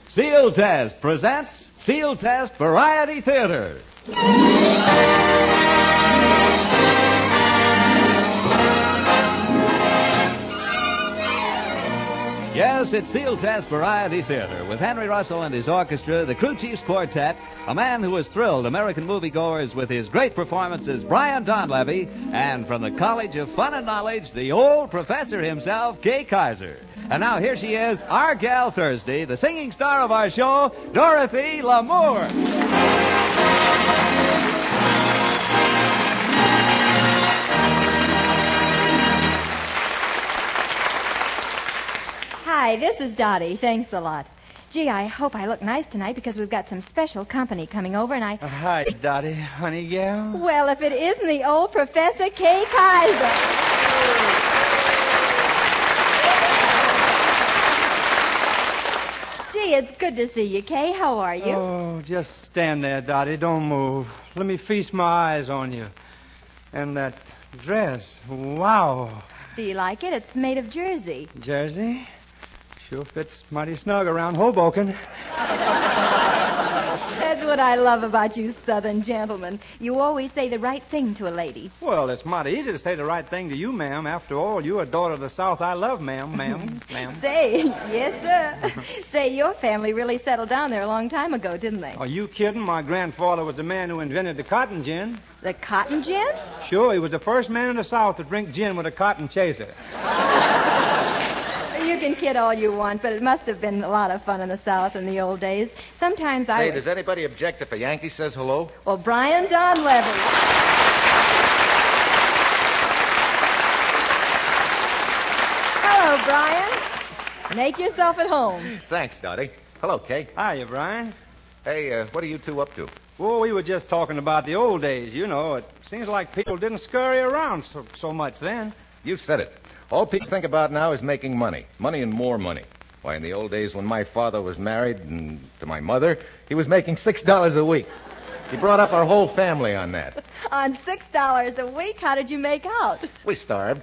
Seal Test presents Seal Test Variety Theater. Yes, it's Seal Test Variety Theater with Henry Russell and his orchestra, the Crew Chiefs Quartet, a man who has thrilled American moviegoers with his great performances, Brian Donlevy, and from the College of Fun and Knowledge, the old professor himself, Kay Kaiser. And now here she is, our gal Thursday, the singing star of our show, Dorothy Lamour. Hi, this is Dottie. Thanks a lot. Gee, I hope I look nice tonight because we've got some special company coming over and I... Hi, Dottie, honey gal. Well, if it isn't the old Professor Kay Kaiser. Gee, it's good to see you, Kay. How are you? Oh, just stand there, Dottie. Don't move. Let me feast my eyes on you. And that dress. Wow. Do you like it? It's made of jersey. Jersey? Sure fits mighty snug around Hoboken. That's what I love about you Southern gentlemen. You always say the right thing to a lady. Well, it's mighty easy to say the right thing to you, ma'am. After all, you're a daughter of the South I love, ma'am. Ma'am. Say, yes, sir. Say, your family really settled down there a long time ago, didn't they? Are you kidding? My grandfather was the man who invented the cotton gin. The cotton gin? Sure, he was the first man in the South to drink gin with a cotton chaser. You can kid all you want, but it must have been a lot of fun in the South in the old days. Sometimes Say, does anybody object if a Yankee says hello? Well, Brian Donlevy. Hello, Brian. Make yourself at home. Thanks, Dottie. Hello, Kay. Hiya, Brian. Hey, what are you two up to? Well, we were just talking about the old days. You know, it seems like people didn't scurry around so much then. You said it. All people think about now is making money. Money and more money. Why, in the old days when my father was married and to my mother, he was making $6 a week. He brought up our whole family on that. On $6 a week? How did you make out? We starved.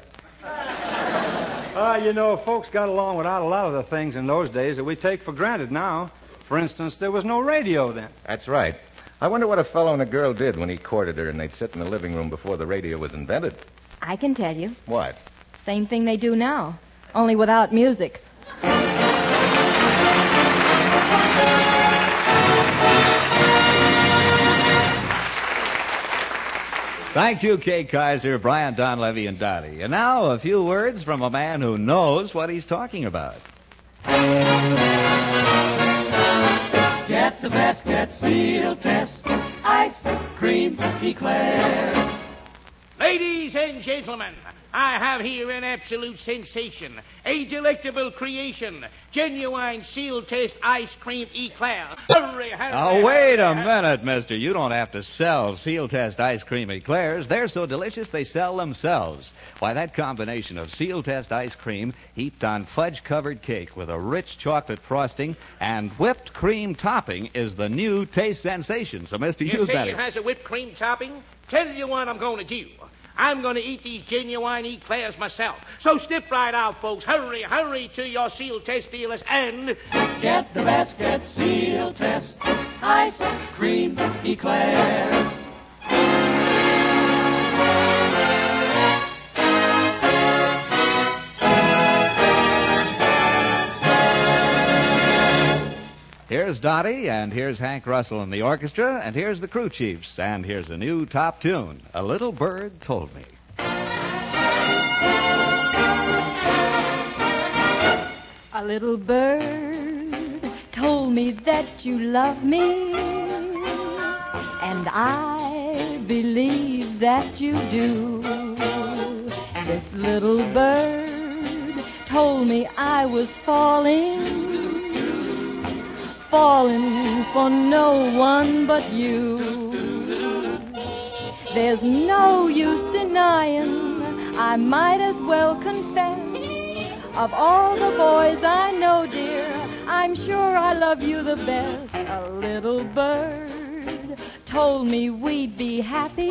You know, folks got along without a lot of the things in those days that we take for granted now. For instance, there was no radio then. That's right. I wonder what a fellow and a girl did when he courted her and they'd sit in the living room before the radio was invented. I can tell you. What? Same thing they do now, only without music. Thank you, Kay Kaiser, Brian Donlevy, and Dottie. And now a few words from a man who knows what he's talking about. Get the best, get Seal Test, ice cream eclairs. Ladies and gentlemen, I have here an absolute sensation, a delectable creation, genuine Seal Test ice cream eclair. Hurry, hurry, Now, wait a minute, mister. You don't have to sell Seal Test ice cream eclairs. They're so delicious they sell themselves. Why, that combination of Seal Test ice cream heaped on fudge-covered cake with a rich chocolate frosting and whipped cream topping is the new taste sensation. So, mister, You use say that. it has a whipped cream topping? Tell you what I'm going to do. I'm going to eat these genuine eclairs myself. So step right out, folks. Hurry, hurry to your Seal Test dealers and... Get the best, get Seal Test, ice cream eclairs. Here's Dottie, and here's Hank Russell and the orchestra, and here's the Crew Chiefs, and here's a new top tune, A Little Bird Told Me. A little bird told me that you love me, and I believe that you do. This little bird told me I was falling for no one but you. There's no use denying, I might as well confess, of all the boys I know, dear, I'm sure I love you the best. A little bird told me we'd be happy,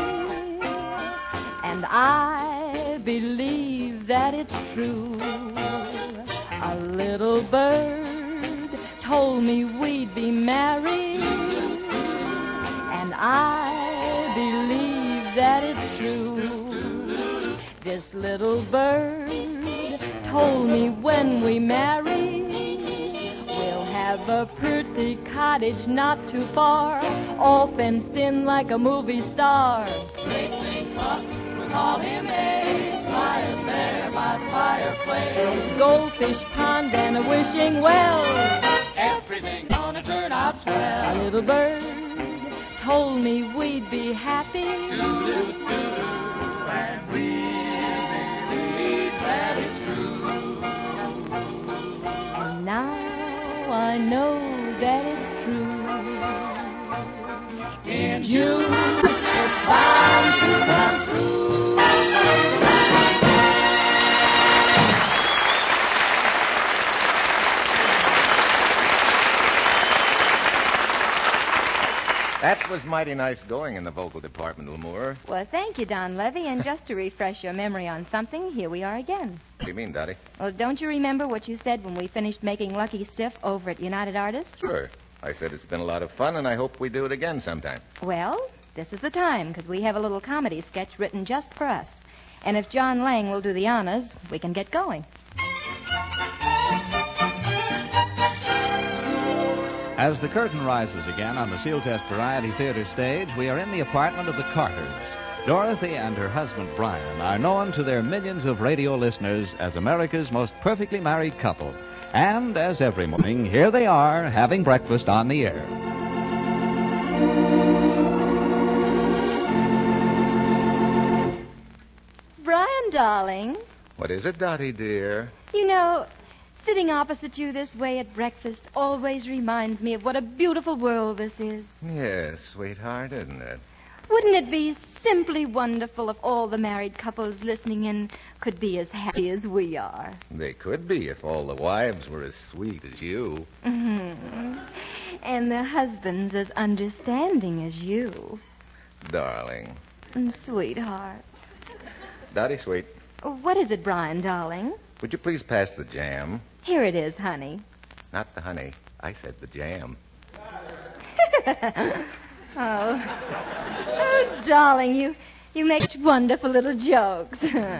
and I believe that it's true. A little bird told told me we'd be married, and I believe that it's true. This little bird told me when we marry, we'll have a pretty cottage not too far, all fenced in like a movie star. Great big buck, we call him Ace, lying there by the fireplace. Goldfish pond and a wishing well, Everything gonna turn out a swell. little bird told me we'd be happy, Doo-doo-doo-doo, and we believe that it's true. and now I know that it's true. In June, it's bound to come true. That was mighty nice going in the vocal department, Lamour. Well, thank you, Don Levy. And just to refresh your memory on something, here we are again. What do you mean, Dottie? Well, don't you remember what you said when we finished making Lucky Stiff over at United Artists? Sure. I said it's been a lot of fun, and I hope we do it again sometime. Well, this is the time, because we have a little comedy sketch written just for us. And if John Lang will do the honors, we can get going. As the curtain rises again on the Seal Test Variety Theater stage, we are in the apartment of the Carters. Dorothy and her husband, Brian, are known to their millions of radio listeners as America's most perfectly married couple. And as every morning, here they are having breakfast on the air. Brian, darling, What is it, Dottie, dear? you know, sitting opposite you this way at breakfast always reminds me of what a beautiful world this is. Yes, sweetheart, isn't it? Wouldn't it be simply wonderful if all the married couples listening in could be as happy as we are? They could be if all the wives were as sweet as you. Mm-hmm. And the husbands as understanding as you. Darling. And sweetheart. Dottie, sweet, What is it, Brian, darling? would you please pass the jam? Here it is, honey. Not the honey. I said the jam. Oh, darling, you make such wonderful little jokes.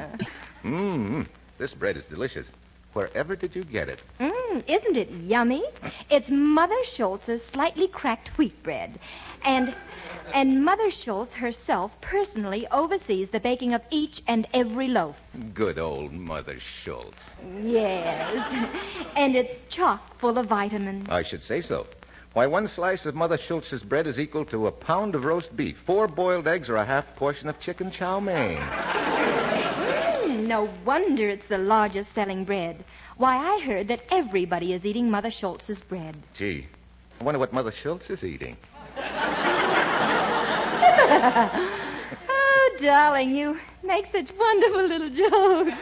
This bread is delicious. Wherever did you get it? Isn't it yummy? It's Mother Schultz's slightly cracked wheat bread. And Mother Schultz herself personally oversees the baking of each and every loaf. Good old Mother Schultz. Yes. And it's chock full of vitamins. I should say so. Why, one slice of Mother Schultz's bread is equal to a pound of roast beef, 4 boiled eggs, or a half portion of chicken chow mein. No wonder it's the largest selling bread. Why, I heard that everybody is eating Mother Schultz's bread. Gee, I wonder what Mother Schultz is eating. Oh, darling, you make such wonderful little jokes.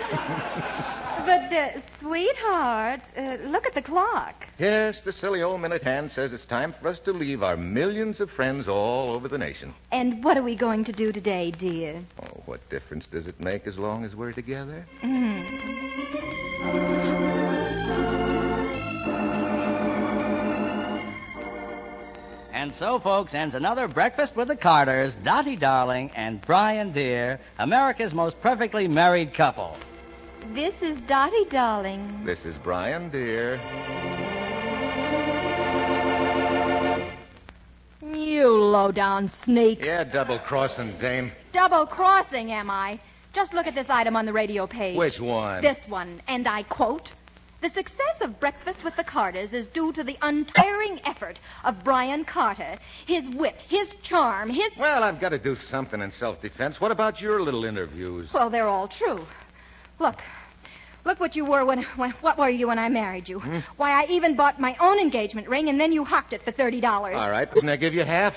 But, sweetheart, look at the clock. Yes, the silly old minute hand says it's time for us to leave our millions of friends all over the nation. And what are we going to do today, dear? Oh, what difference does it make as long as we're together? And so, folks, ends another Breakfast with the Carters, Dottie Darling and Brian Dear, America's most perfectly married couple. This is Dottie, darling. This is Brian, dear. You low-down sneak. Yeah, double-crossing dame. Double-crossing, am I? Just look at this item on the radio page. Which one? This one, and I quote, "The success of Breakfast with the Carters is due to the untiring effort of Brian Carter. His wit, his charm, his..." Well, I've got to do something in self-defense. What about your little interviews? Well, they're all true. Look what you were what were you when I married you? Why, I even bought my own engagement ring, and then you hocked it for $30. All right, didn't I give you half?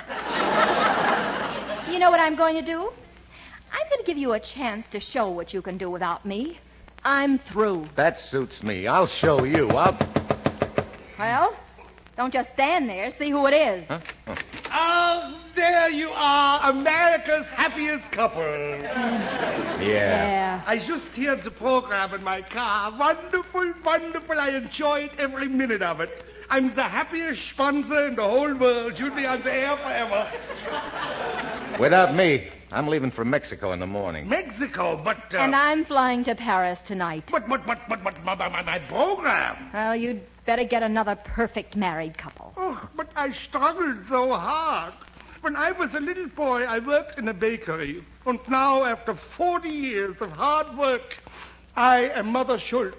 You know what I'm going to do? I'm going to give you a chance to show what you can do without me. I'm through. That suits me. I'll show you. Well, don't just stand there. See who it is. Huh? Oh, there you are, America's happiest couple. Yeah. I just heard the program in my car. Wonderful, wonderful. I enjoyed every minute of it. I'm the happiest sponsor in the whole world. You'll be on the air forever. Without me, I'm leaving for Mexico in the morning. Mexico, but... And I'm flying to Paris tonight. But my program. Well, you'd better get another perfect married couple. Oh, but I struggled so hard. When I was a little boy, I worked in a bakery. And now, after 40 years of hard work, I am Mother Schultz.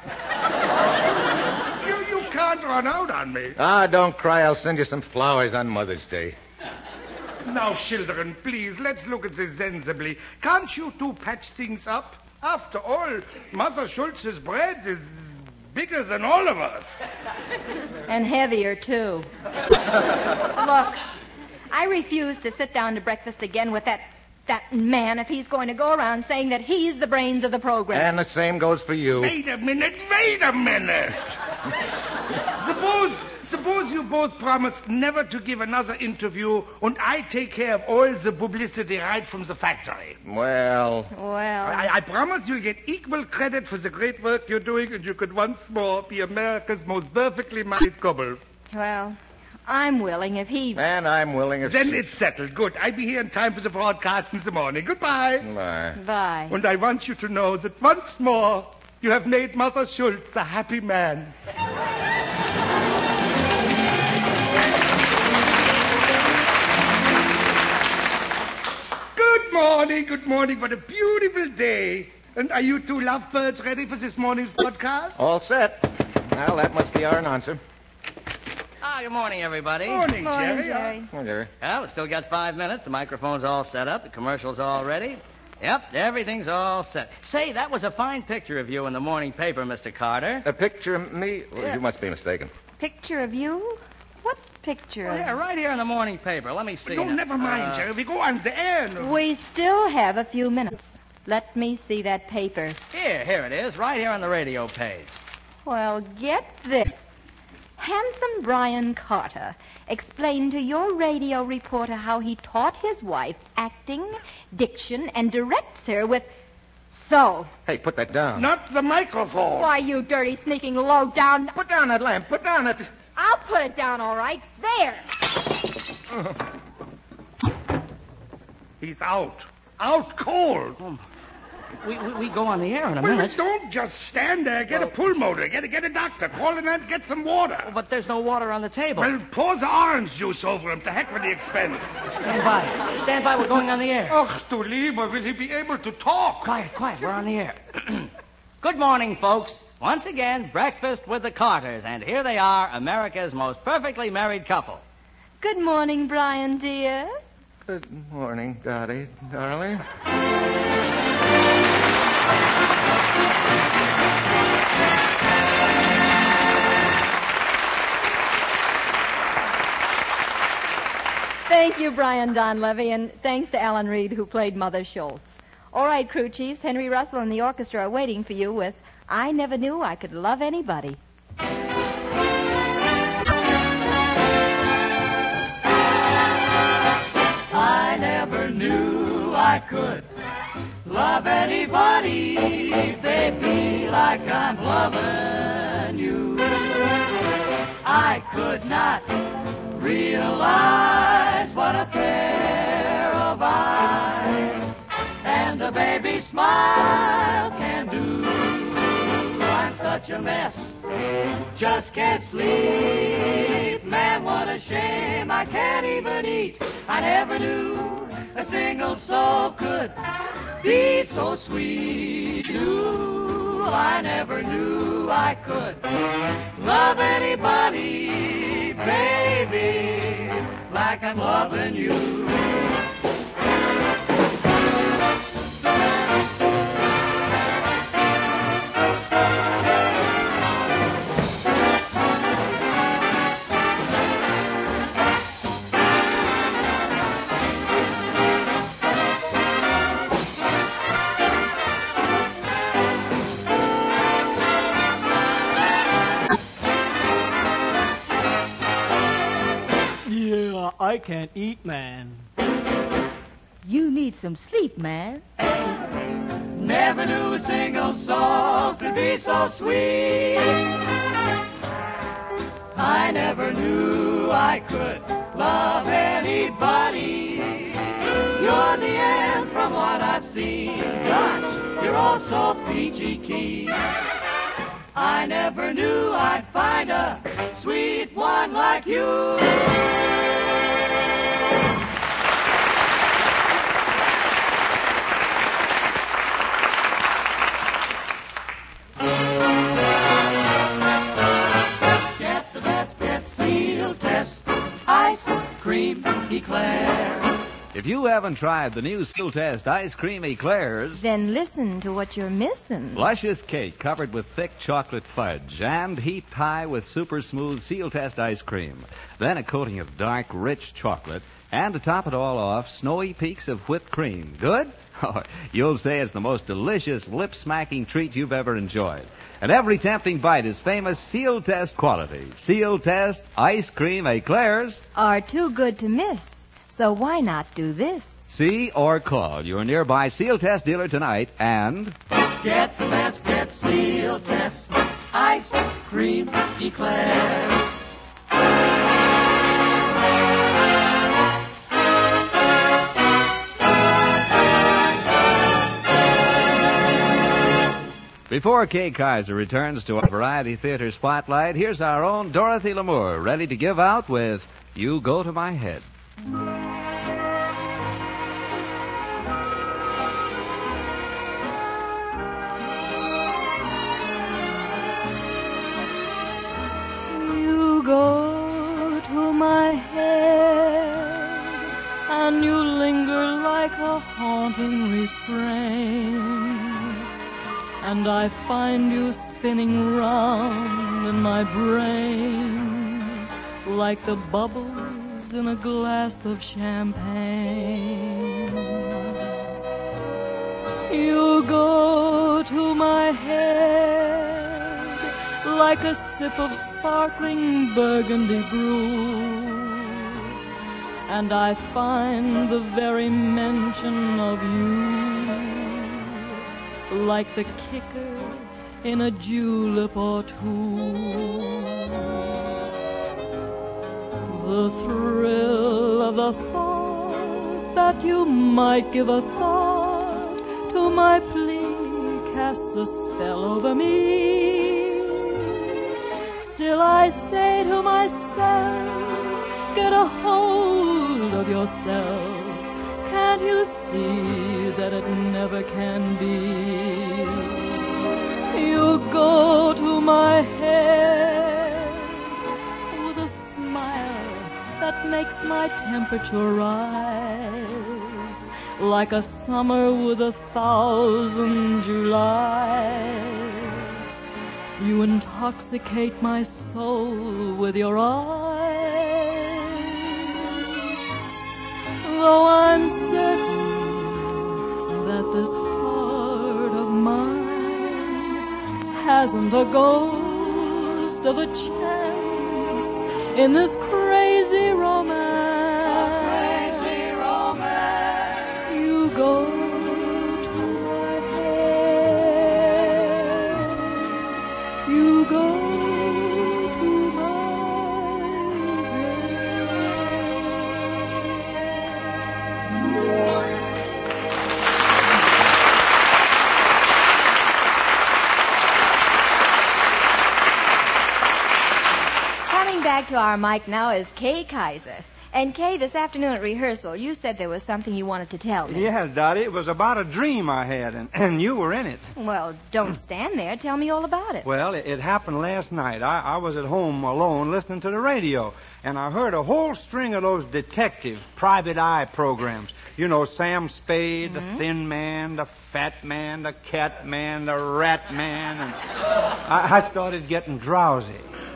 You can't run out on me. Ah, don't cry. I'll send you some flowers on Mother's Day. Now, children, please, let's look at this sensibly. Can't you two patch things up? After all, Mother Schultz's bread is bigger than all of us. And heavier, too. Look, I refuse to sit down to breakfast again with that man if he's going to go around saying that he's the brains of the program. And the same goes for you. Wait a minute. Suppose you both promised never to give another interview, and I take care of all the publicity right from the factory. Well... I promise you'll get equal credit for the great work you're doing, and you could once more be America's most perfectly married couple. Well, I'm willing if he... And I'm willing if... Then it's settled. Good. I'll be here in time for the broadcast in the morning. Goodbye. Bye. Bye. And I want you to know that once more, you have made Mother Schultz a happy man. Good morning. What a beautiful day. And are you two lovebirds ready for this morning's broadcast? All set. Well, that must be our announcer. Good morning, everybody. Morning, Morning, Jerry. Jerry. Oh, Jerry. Well, we still got 5 minutes. The microphone's all set up. The commercial's all ready. Yep, everything's all set. Say, that was a fine picture of you in the morning paper, Mr. Carter. A picture of me? Well, Yeah. you must be mistaken. Picture of you? What picture? Oh, yeah, right here in the morning paper. Let me see. No, now. never mind, Jerry. We go on the air. now. We still have a few minutes. Let me see that paper. Here it is, right here on the radio page. Well, get this. Handsome Brian Carter explained to your radio reporter how he taught his wife acting, diction, and directs her with... So. Hey, put that down. Not the microphone. Why, you dirty, sneaking, low-down... Put down that lamp. Put down it. I'll put it down, all right. There. He's out. Out cold. We go on the air in a Well, minute. don't just stand there. Get a pulmotor. Get a doctor. Call in and get some water. But there's no water on the table. Well, pour the orange juice over him. To heck with the expense. Stand by. Stand by. We're going on the air. Ach, du Lieber, will he be able to talk? Quiet. We're on the air. Good morning, folks. Once again, breakfast with the Carters. And here they are, America's most perfectly married couple. Good morning, Brian, dear. Good morning, Dottie, darling. Thank you, Brian Donlevy, and thanks to Alan Reed, who played Mother Schultz. All right, crew chiefs, Henry Russell and the orchestra are waiting for you with I Never Knew I Could Love Anybody. I never knew I could love anybody, baby, like I'm loving you. I could not realize what a pair of eyes and a baby smile can do. I'm such a mess, just can't sleep. Man, what a shame, I can't even eat. I never knew a single soul could be so sweet. Ooh, I never knew I could love anybody, baby, like I'm loving you. I can't eat, man. You need some sleep, man. Never knew a single soul could be so sweet. I never knew I could love anybody. You're the end from what I've seen. Gosh, you're all so peachy keen. I never knew I'd find a sweet one like you. Get the best at Seal Test, ice cream eclairs. If you haven't tried the new Seal Test Ice Cream Eclairs, Then listen to what you're missing. luscious cake covered with thick chocolate fudge and heaped high with super smooth Seal Test ice cream. Then a coating of dark, rich chocolate, and to top it all off, snowy peaks of whipped cream. Good? Oh, you'll say it's the most delicious, lip-smacking treat you've ever enjoyed. And every tempting bite is famous Seal Test quality. Seal Test Ice Cream Eclairs Are too good to miss. So why not do this? See or call your nearby Seal Test dealer tonight and Get the best at Seal Test, ice cream eclairs. Before Kay Kaiser returns to our Variety Theater spotlight, here's our own Dorothy Lamour, ready to give out with You Go to My Head. You go to my head, and you linger like a haunting refrain, and I find you spinning round in my brain like the bubbles in a glass of champagne. You go to my head like a sip of sparkling burgundy brew, and I find the very mention of you like the kicker in a julep or two. The thrill of the thought that you might give a thought to my plea casts a spell over me. Still I say to myself, get a hold of yourself. Can't you see that it never can be? You go to my head with a smile that makes my temperature rise like a summer with 1,000 Julys. You intoxicate my soul with your eyes, though I'm certain that this heart of mine hasn't a ghost of a chance in this crazy romance. Crazy romance. You go to my head. You go to my Coming back to our mic now is Kay Kaiser. And Kay, this afternoon at rehearsal, you said there was something you wanted to tell me. Yeah, Dottie, it was about a dream I had, and you were in it. Well, don't stand there. Tell me all about it. Well, it happened last night. I was at home alone listening to the radio, and I heard a whole string of those detective, private eye programs. You know, Sam Spade, the Thin Man, the Fat Man, the Cat Man, the Rat Man, and I started getting drowsy.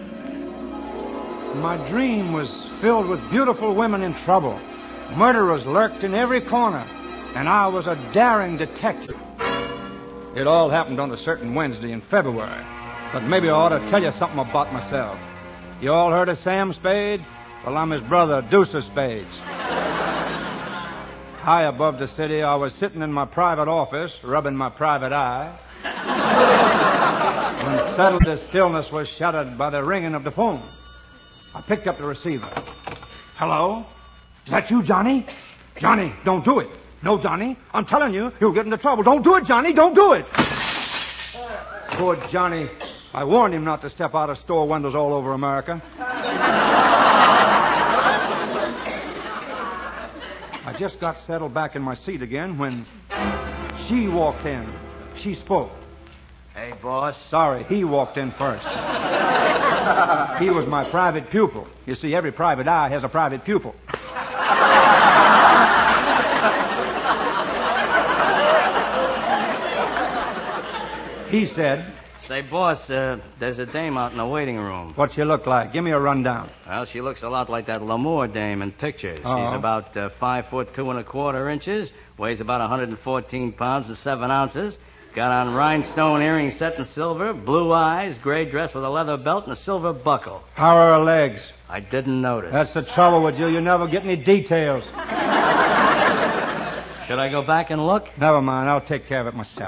My dream was filled with beautiful women in trouble. Murderers lurked in every corner, and I was a daring detective. It all happened on a certain Wednesday in February, but maybe I ought to tell you something about myself. You all heard of Sam Spade? Well, I'm his brother, Deucer Spades. High above the city, I was sitting in my private office, rubbing my private eye, when suddenly the stillness was shattered by the ringing of the phone. I picked up the receiver. Hello? Is that you, Johnny? Johnny, don't do it. No, Johnny. I'm telling you, you'll get into trouble. Don't do it, Johnny. Don't do it. Poor Johnny. I warned him not to step out of store windows all over America. I just got settled back in my seat again when she walked in. She spoke. Hey, boss. Sorry, he walked in first. He was my private pupil. You see, every private eye has a private pupil. He said... Say, boss, there's a dame out in the waiting room. What's she look like? Give me a rundown. Well, she looks a lot like that Lamour dame in pictures. Uh-oh. She's about 5 foot 2 1/4 inches, weighs about 114 pounds and 7 ounces, got on rhinestone earrings set in silver, blue eyes, gray dress with a leather belt and a silver buckle. How are her legs? I didn't notice. That's the trouble with you. You never get any details. Should I go back and look? Never mind. I'll take care of it myself.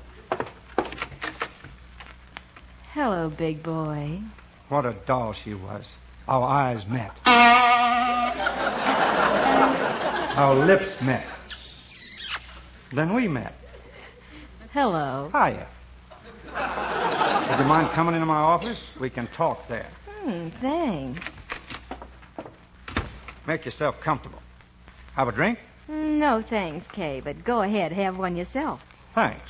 Hello, big boy. What a doll she was. Our eyes met. Our lips met. Then we met. Hello. Hiya. Would you mind coming into my office? We can talk there. Thanks. Make yourself comfortable. Have a drink? No, thanks, Kay, but go ahead, have one yourself. Thanks.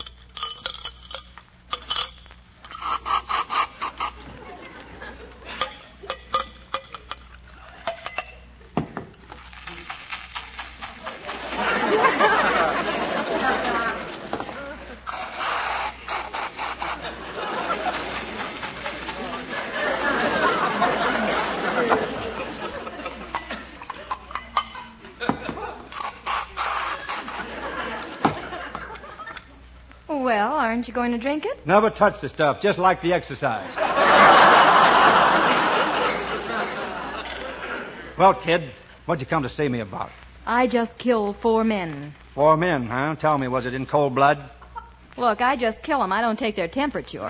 Well, aren't you going to drink it? Never touch the stuff, just like the exercise. Well, kid, what'd you come to see me about? I just killed 4 men. 4 men, huh? Tell me, was it in cold blood? Look, I just kill them. I don't take their temperature.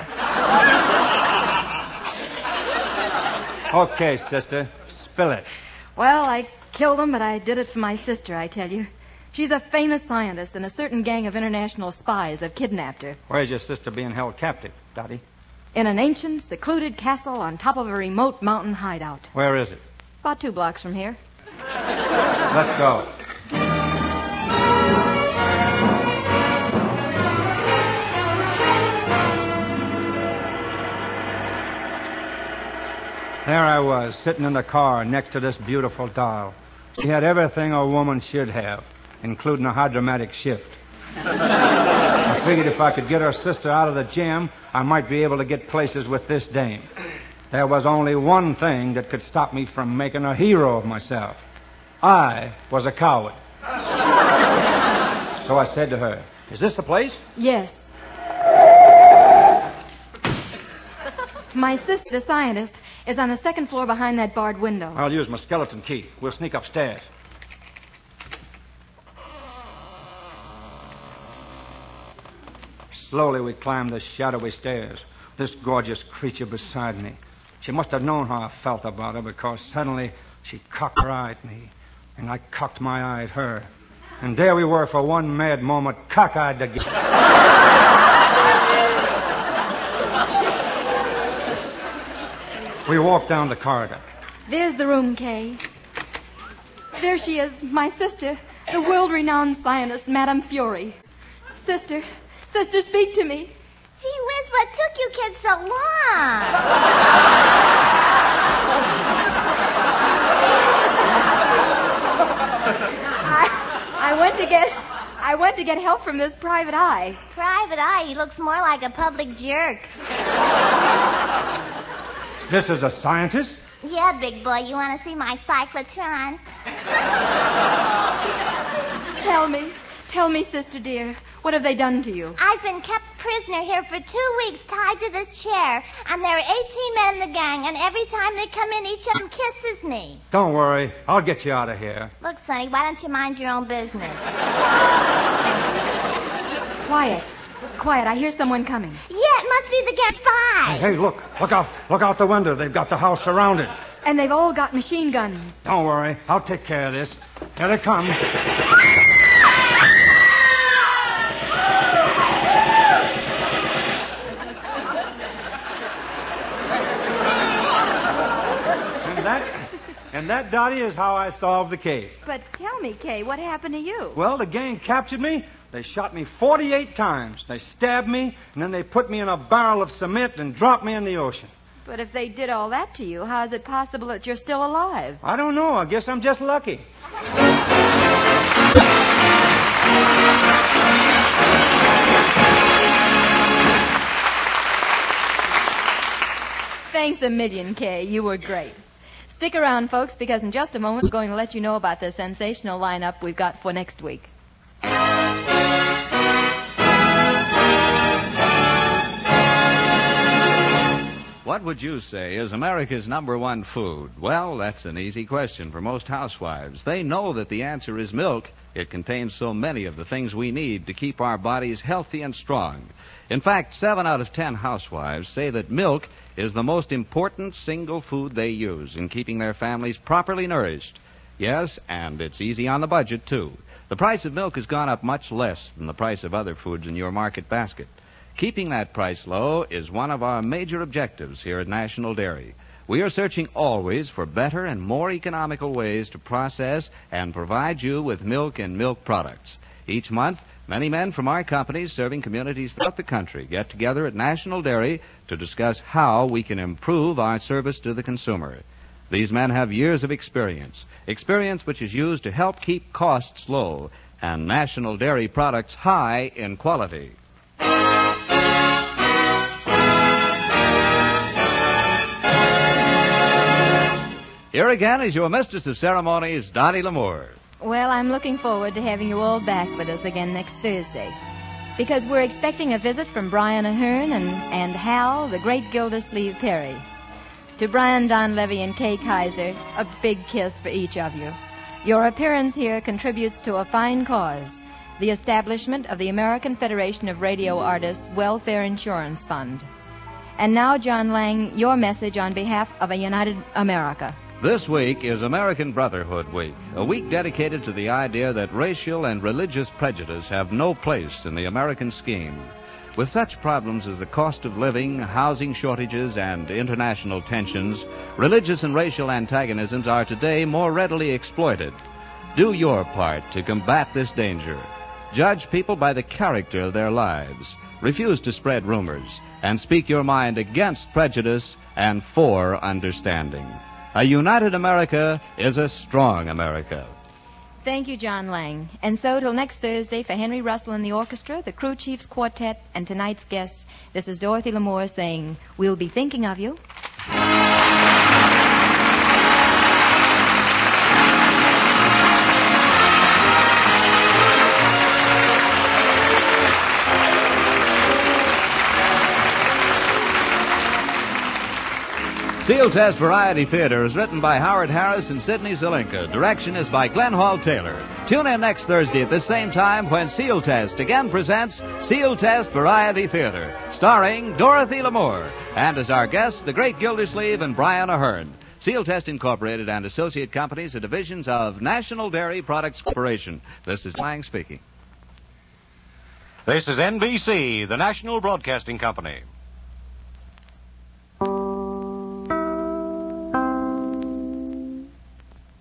Okay, sister, spill it. Well, I killed them, but I did it for my sister, I tell you. She's a famous scientist, and a certain gang of international spies have kidnapped her. Where's your sister being held captive, Dottie? In an ancient, secluded castle on top of a remote mountain hideout. Where is it? About 2 blocks from here. Let's go. There I was, sitting in the car next to this beautiful doll. She had everything a woman should have, including a hydromatic shift. I figured if I could get her sister out of the jam, I might be able to get places with this dame. There was only one thing that could stop me from making a hero of myself. I was a coward. So I said to her, "Is this the place?" Yes. My sister, the scientist, is on the 2nd floor behind that barred window. I'll use my skeleton key. We'll sneak upstairs. Slowly we climbed the shadowy stairs, this gorgeous creature beside me. She must have known how I felt about her, because suddenly she cocked her eye at me, and I cocked my eye at her. And there we were for one mad moment, cockeyed together. We walked down the corridor. There's the room, Kay. There she is, my sister, the world-renowned scientist, Madame Fury. Sister, speak to me. Gee whiz, what took you kids so long? I went to get help from this private eye. Private eye? He looks more like a public jerk. This is a scientist? Yeah, big boy, you want to see my cyclotron? Tell me, sister dear, what have they done to you? I've been kept prisoner here for 2 weeks, tied to this chair, and there are 18 men in the gang, and every time they come in, each of them kisses me. Don't worry, I'll get you out of here. Look, Sonny, why don't you mind your own business? Quiet, I hear someone coming. Yeah, it must be the gang spies. Hey, look out the window. They've got the house surrounded. And they've all got machine guns. Don't worry. I'll take care of this. Here they come. And that, Dottie, is how I solved the case. But tell me, Kay, what happened to you? Well, the gang captured me. They shot me 48 times. They stabbed me, and then they put me in a barrel of cement and dropped me in the ocean. But if they did all that to you, how is it possible that you're still alive? I don't know. I guess I'm just lucky. Thanks a million, Kay. You were great. Stick around, folks, because in just a moment we're going to let you know about the sensational lineup we've got for next week. What would you say is America's number one food? Well, that's an easy question for most housewives. They know that the answer is milk. It contains so many of the things we need to keep our bodies healthy and strong. In fact, 7 out of 10 housewives say that milk is the most important single food they use in keeping their families properly nourished. Yes, and it's easy on the budget, too. The price of milk has gone up much less than the price of other foods in your market basket. Keeping that price low is one of our major objectives here at National Dairy. We are searching always for better and more economical ways to process and provide you with milk and milk products. Each month, many men from our companies serving communities throughout the country get together at National Dairy to discuss how we can improve our service to the consumer. These men have years of experience which is used to help keep costs low and National Dairy products high in quality. Here again is your mistress of ceremonies, Dottie L'Amour. Well, I'm looking forward to having you all back with us again next Thursday. Because we're expecting a visit from Brian Ahern and Hal, the great Gildersleeve Perry. To Brian Donlevy and Kay Kaiser, a big kiss for each of you. Your appearance here contributes to a fine cause, the establishment of the American Federation of Radio Artists Welfare Insurance Fund. And now, John Lang, your message on behalf of a united America. This week is American Brotherhood Week, a week dedicated to the idea that racial and religious prejudice have no place in the American scheme. With such problems as the cost of living, housing shortages, and international tensions, religious and racial antagonisms are today more readily exploited. Do your part to combat this danger. Judge people by the character of their lives. Refuse to spread rumors, and speak your mind against prejudice and for understanding. A united America is a strong America. Thank you, John Lang. And so, till next Thursday, for Henry Russell and the orchestra, the Crew Chiefs Quartet, and tonight's guests, this is Dorothy L'Amour saying, we'll be thinking of you. Seal Test Variety Theater is written by Howard Harris and Sidney Zelinka. Direction is by Glenn Hall Taylor. Tune in next Thursday at the same time when Seal Test again presents Seal Test Variety Theater, starring Dorothy L'Amour, and as our guests, the great Gildersleeve and Brian Ahern. Seal Test Incorporated and associate companies are divisions of National Dairy Products Corporation. This is Lang speaking. This is NBC, the National Broadcasting Company.